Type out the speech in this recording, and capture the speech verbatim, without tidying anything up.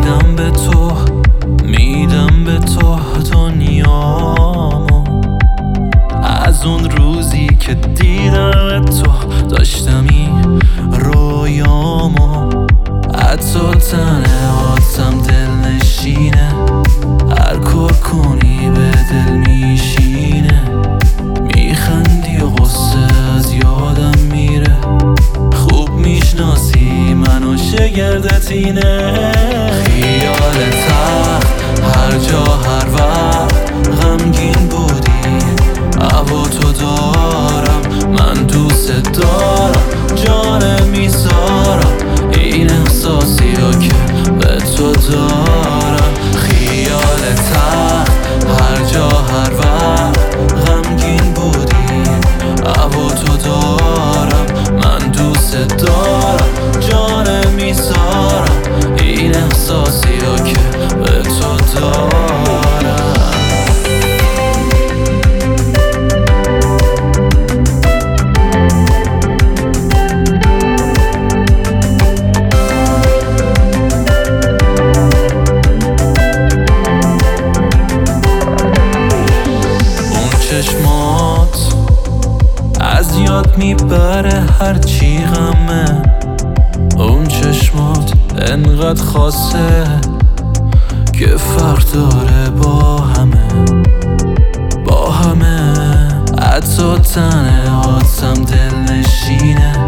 میدم به تو، میدم به تو دنیامو. از اون روزی که دیدم تو داشتم این رویامو. حتی تنهاتم دل نشینه، هر کار کنی به دل میشینه. میخندی و غصه از یادم میره، خوب میشناسی منو شگردت اینه. خیال تخت هر جا هر وقت غمگین بودی، هوا تو دارم من دوست دارم، جانه میذارم این احساسی ها که به تو دارم. خیال تخت هر جا هر وقت غمگین بودی، هوا تو دارم من دوست دارم، جانه میذارم این احساسی ها که به تو دارم. چشمات از یاد میبره هرچی غمه، اون چشمات انقدر خاصه که فرق داره با همه، با همه. حتی تنهاتم دل نشینه،